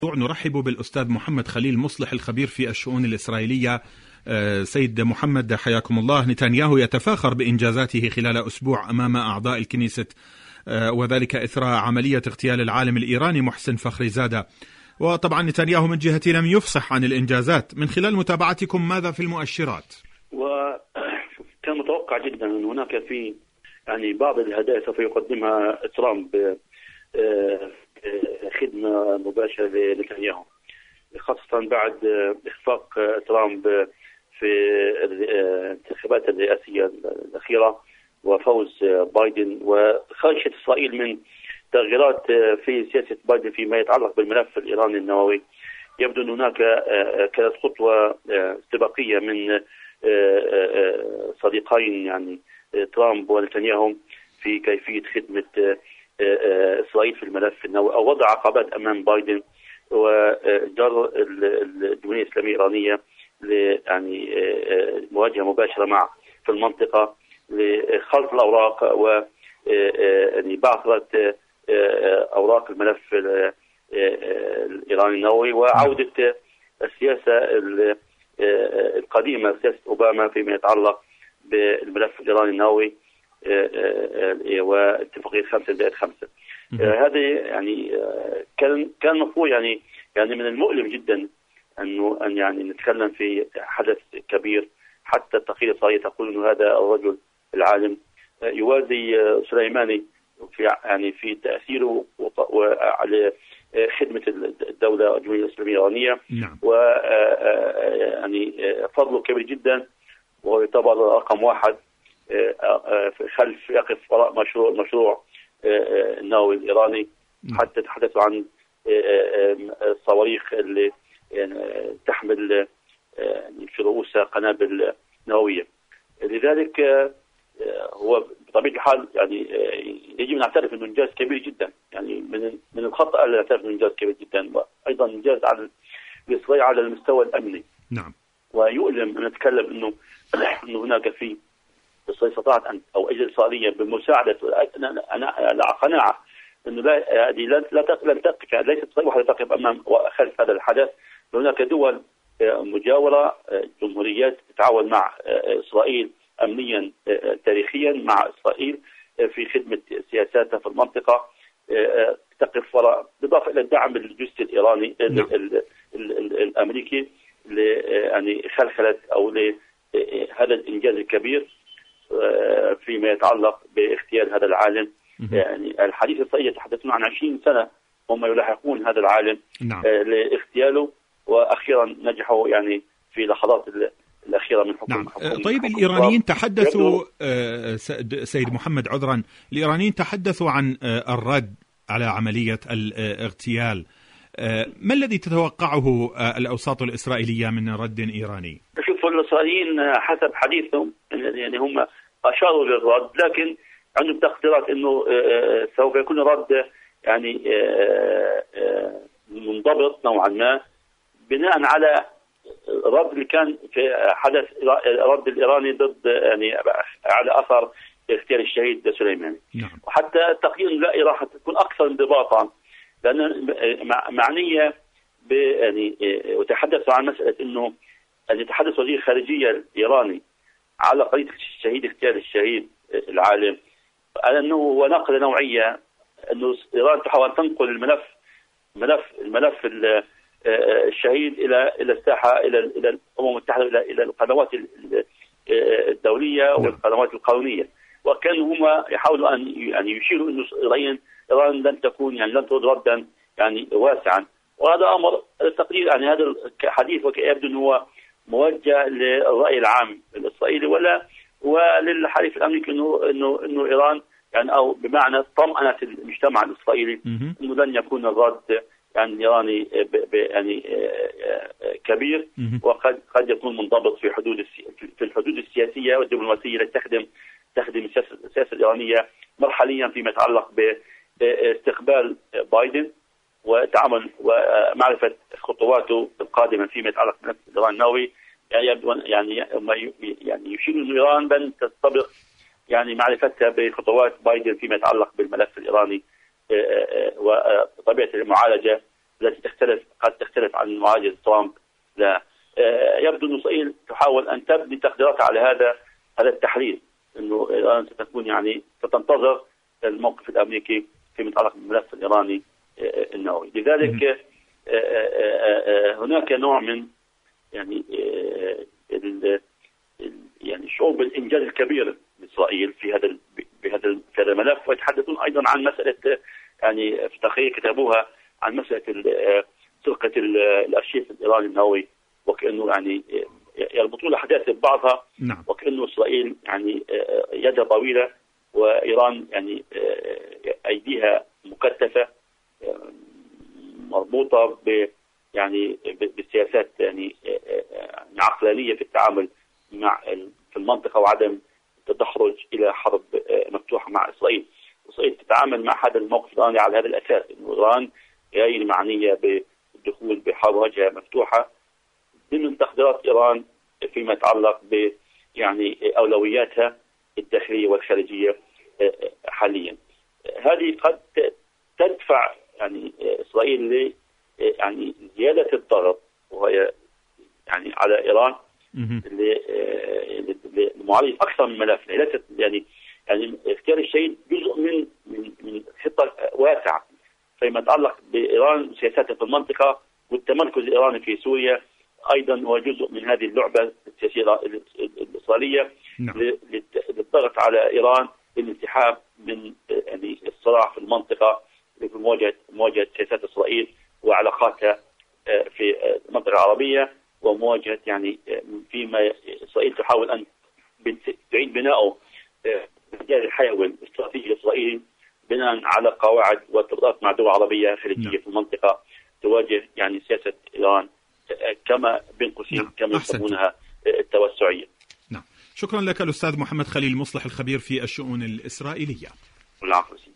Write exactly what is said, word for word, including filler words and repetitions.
نرحب بالأستاذ محمد خليل مصلح الخبير في الشؤون الإسرائيلية. سيد محمد حياكم الله. نتنياهو يتفاخر بإنجازاته خلال أسبوع أمام أعضاء الكنيسة، وذلك إثر عملية اغتيال العالم الإيراني محسن فخريزادة. وطبعا نتنياهو من جهته لم يفصح عن الإنجازات. من خلال متابعتكم ماذا في المؤشرات؟ وكان متوقع جدا أن هناك في يعني بعض الهدايا سوف يقدمها ترامب خدمة مباشرة لنتنياهو، خاصة بعد إخفاق ترامب في الانتخابات الرئاسية الأخيرة وفوز بايدن، وخشية إسرائيل من تغييرات في سياسة بايدن فيما يتعلق بالملف الإيراني النووي. يبدو أن هناك كانت خطوة استباقية من صديقين يعني ترامب ونتنياهو في كيفية خدمة إسرائيل في الملف النووي، أو وضع عقبات أمام بايدن وجر الجمهورية الإسلامية الإيرانية يعني مواجهة مباشرة معه في المنطقة لخلط الأوراق و يعني بعثرة أوراق الملف الإيراني النووي وعودة السياسة القديمة سياسة أوباما فيما يتعلق بالملف الإيراني النووي واتفاقية خمسة زائد خمسة. هذه يعني كان كان مفروض يعني يعني من المؤلم جدا انه ان يعني نتكلم في حدث كبير، حتى التقرير الإسرائيلي تقول انه هذا الرجل العالم يوازي سليماني في يعني في تأثيره وعلى خدمة الدولة الجمهورية الإسلامية الإيرانية، و يعني فضله كبير جدا، وهو يعتبر رقم واحد خلف يقف وراء مشروع مشروع النووي الإيراني. حتى تحدثوا عن الصواريخ اللي تحمل في رؤوسها قنابل نووية. لذلك هو بطبيعة الحال يعني يجب أن نعترف أنه إنجاز كبير جدا، يعني من من الخطأ أن نعترف أنه إنجاز كبير جدا، وأيضا إنجاز على الإسرائيل على المستوى الأمني. نعم. ويؤلم أن نتكلم أنه أنه هناك في إسرائيل استطاعت أن أو أجهزة إسرائيلية بمساعدة، أنا أنا على قناعة أنه لا هذه لا لا لن تقف، ليست إسرائيل وحدها تقف أمام وخلف هذا الحدث. هناك دول مجاورة جمهوريات تتعاون مع إسرائيل أمنيا تاريخيا مع إسرائيل في خدمة سياساتها في المنطقة، تقف وراء بالإضافة إلى الدعم الجزء الإيراني الأمريكي يعني خلخلة أو لهذا الإنجاز الكبير فيما يتعلق باغتيال هذا العالم. يعني الحديث الإسرائيلي يتحدثون عن عشرين سنة هم يلاحقون هذا العالم. نعم. لاغتياله، وأخيرا نجحوا يعني في لحظات الأخيرة من حكم. نعم. حكم طيب حكم الإيرانيين تحدثوا سيد محمد عذرا الإيرانيين تحدثوا عن الرد على عملية الاغتيال. ما الذي تتوقعه الأوساط الإسرائيلية من رد إيراني؟ شوفوا الإسرائيليين حسب حديثهم يعني هم أشاروا للرد، لكن عندهم تقديرات إنه سوف يكون رد يعني منضبط نوعا ما، بناء على الرد اللي كان في حدث الرد الإيراني ضد يعني على أثر اغتيال الشهيد سليماني. نعم. وحتى التقييم لا راح تكون أكثر انضباطا، لأن معنية يعني وتحدثوا عن مسألة إنه أن يتحدث وزير الخارجية الإيراني على قضية الشهيد اغتيال الشهيد العالم على أنه هو نقلة نوعية، أنه إيران تحاول تنقل الملف ملف الملف الشهيد إلى إلى الساحة إلى إلى الأمم المتحدة إلى إلى القنوات الدولية والقنوات القانونية، وكانوا هم يحاولوا أن يعني يشيروا إنه إيران إيران لن تكون يعني لن ترد ردا يعني واسعا. وهذا أمر التقرير يعني هذا الحديث ويبدو أنه هو موجه للرأي العام الإسرائيلي ولا وللحليف الأمريكي، إنه إنه إنه إيران يعني أو بمعنى طمأنة المجتمع الإسرائيلي إنه لن يكون الرد يعني إيراني يعني كبير، وقد قد يكون منضبط في حدود في الحدود السياسية والدبلوماسية التي تخدم تخدم السياسة الإيرانية مرحليا فيما يتعلق باستقبال بايدن وتعامل ومعرفة خطواته القادمة فيما يتعلق بالإيران النووي. يعني يبدو يعني يعني يشير أن إيران لن تستبق يعني معرفتها بخطوات بايدن فيما يتعلق بالملف الإيراني وطبيعة المعالجة التي تختلف قد تختلف عن معالجة ترامب. لا يبدو أن إسرائيل تحاول أن تبني تقديراتها على هذا هذا التحليل، أنه إيران ستكون يعني ستنتظر الموقف الأمريكي فيما يتعلق بالملف الإيراني النووي. لذلك هناك نوع من يعني يعني شعور بالإنجاز الكبير لإسرائيل في هذا بهذا في هذا الملف، ويتحدثون أيضا عن مسألة يعني في تقرير كتبوها عن مسألة سرقة الأرشيف الإيراني النووي، وكأنه يعني يربطون الأحداث ببعضها. نعم. وكأنه إسرائيل يعني يدها طويلة وإيران يعني أيديها مكتفة مربوطة ب يعني بالسياسات يعني عقلانية في التعامل مع في المنطقة، وعدم التدحرج إلى حرب مفتوحة مع إسرائيل. إسرائيل تتعامل مع هذا الموقف الإيراني على هذا الأساس، إنه إيران غير معنية بالدخول بحرب واجهة مفتوحة ضمن تقديرات إيران فيما يتعلق ب يعني أولوياتها الداخلية والخارجية حاليا. هذه قد تدفع يعني إسرائيل ل يعني زيادة الضغط وهي يعني على إيران لمعالجة أكثر من ملف. ليست يعني يعني اختيار الشيء جزء من من من خطة واسعة فيما يتعلق بإيران وسياساتها في المنطقة، والتمركز الإيراني في سوريا أيضا هو جزء من هذه اللعبة السياسية الإسرائيلية. نعم. للضغط على إيران للانسحاب من يعني الصراع في المنطقة في مواجهة مواجهة سياسات إسرائيل وعلاقاتها في المنطقة العربية، ومواجهة يعني فيما إسرائيل تحاول أن تعيد بناءه المجال الحيوي الاستراتيجي الإسرائيلي بناء على قواعد وارتباطات مع دول عربية خليجية. نعم. في المنطقة تواجه يعني سياسة إيران كما بين قوسين. نعم. كما يسمونها التوسعية. نعم. شكرا لك الأستاذ محمد خليل مصلح الخبير في الشؤون الإسرائيلية. العفو.